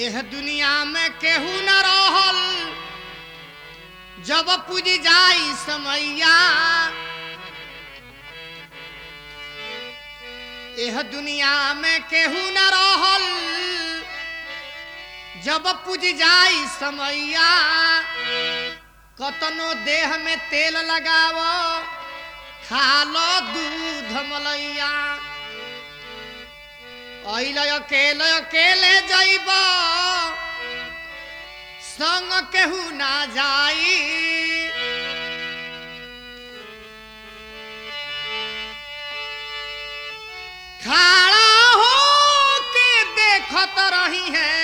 एह दुनिया में केहू न रहल जब पूज जाई समैया। एह दुनिया में केहू न रहल जब पूज जाई समैया। कतनो देह में तेल लगावो खालो दूध मलैया। अइले अकेले अकेले जाइब संग केहू ना जाई। खड़ा हो के देखत रही है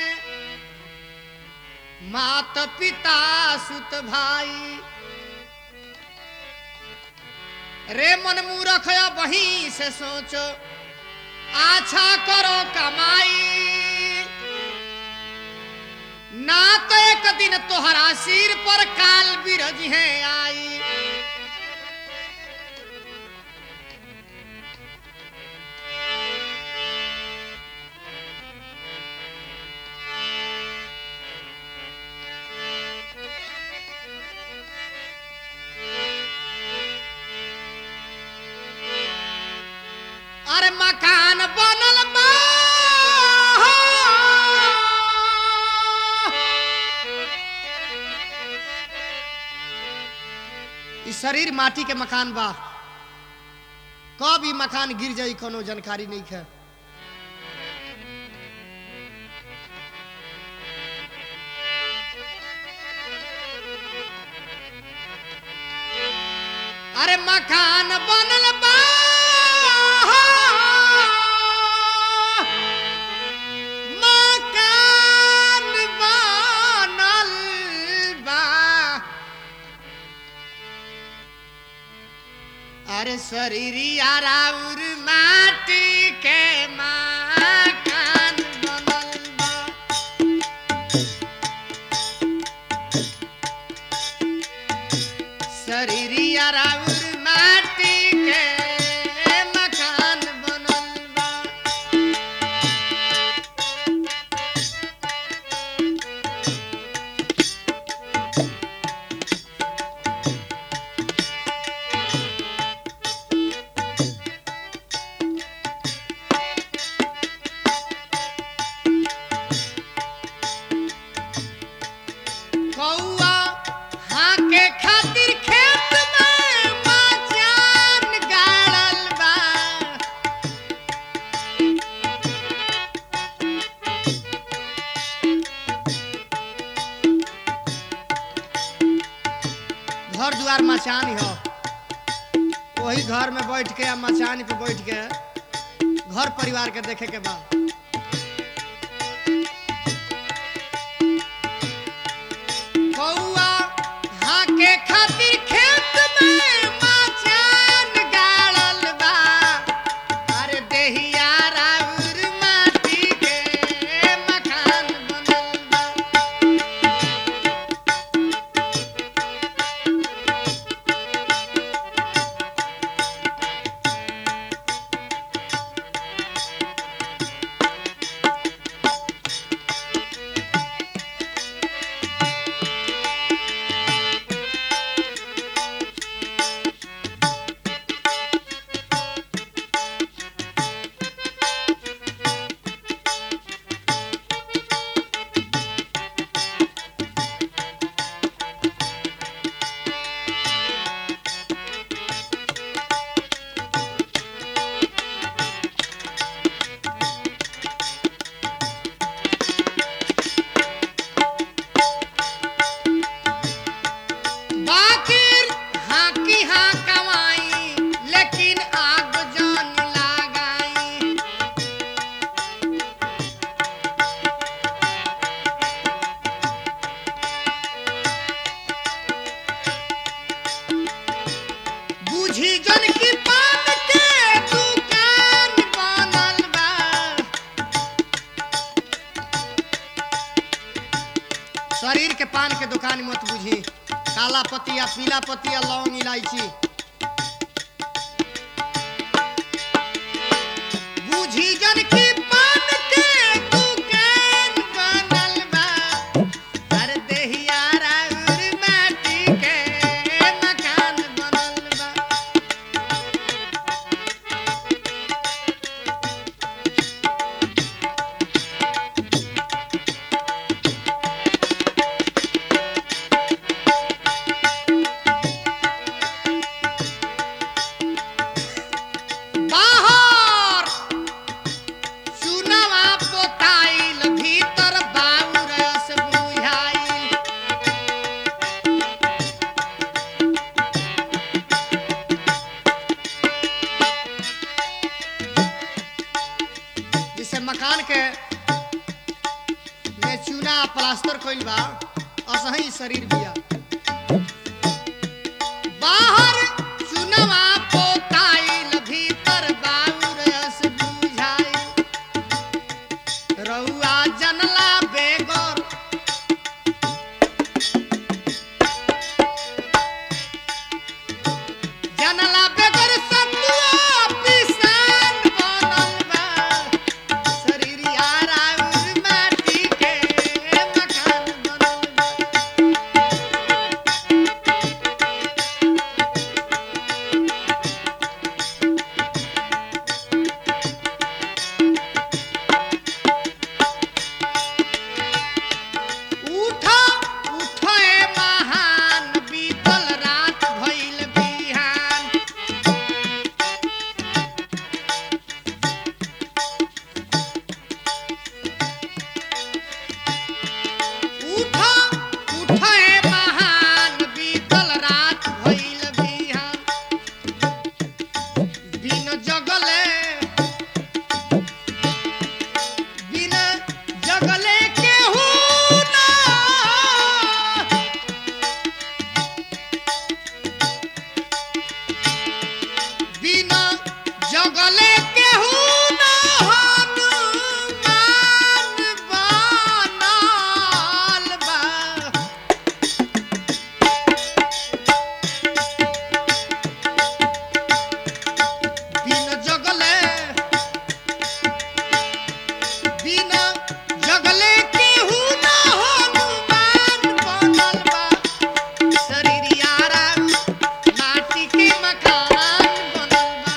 मात पिता सुत भाई। रे मन मूर्ख वहीं से सोचो अच्छा करो कमाई। ना तो एक दिन तोहरा सिर पर काल बिरज है आई। अरे मकान बनल बा इस शरीर माटी के मकान बा। कब ई मकान गिर जाई कोनो जानकारी नहीं है। अरे मकान बनल बा शरीरिया राउर माटी के मकान बनल बा। शरीरिया राउर माटी के मकान बनल बा। घर द्वार मचान हो वही घर में बैठ के या मचान पे बैठ के घर परिवार के देखे के बाद कौआ हाँ के खातिर खेत में मचान गाड़ल बा। अरे देहिया राउर माटी के मकान बनल बा। शरीर के पान के दुकान मत बुझी। काला पतिया पीला पतिया लौंग इलायची बुझी जन की पान के दुकान प्लास्टर कइल बा असही शरीर बिया बाहर चुनवा पोताइल भीतर बाउर रस बुझाई रउआ जनला बेगर जनला बेगर सतुआ पिसान बनल बा शरीर यारा उर माटी के मकान बनल बा उठा उठे महान बीतल रात भइल बिहान उठा उठे महान बीतल रात भइल बिहान बिन जगले बिन जगले केहू ना बिन जगले केहू ना हनुमान बनल बा बिन जगले बिन जगले केहू ना हनुमान बनल बा शरीर यारा माटी के मकान बनल बा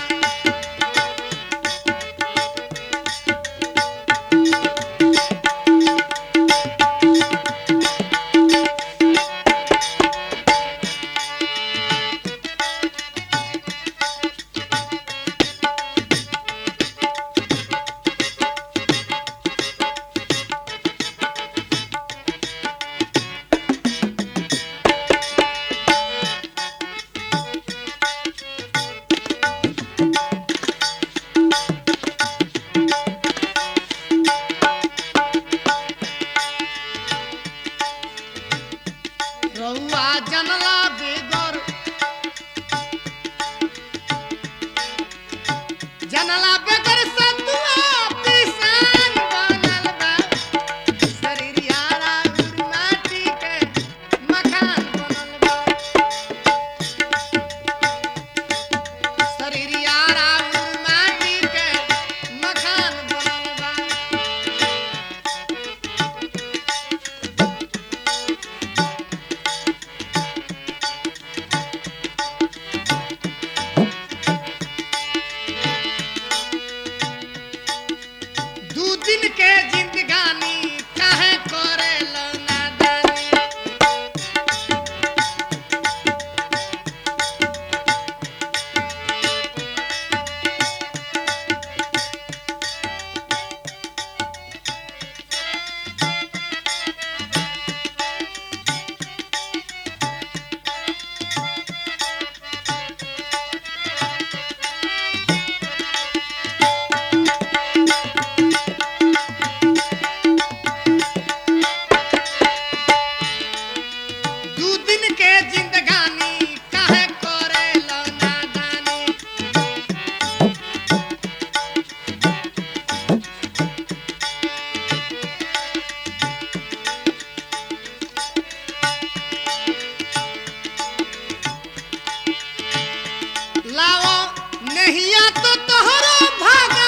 रउआ जनला बेगर जनला बेगर सतुआ पिसान बनल बा शरीर यारा उर माटी के मकान बनल बा शरीर यारा उर माटी के मकान बनल बा दू दिन के जिंदगानी काहे करेला नादानी दू दिन के जिंदगानी काहे करेला नादानी लाओ नहिया तो तोहरो भागा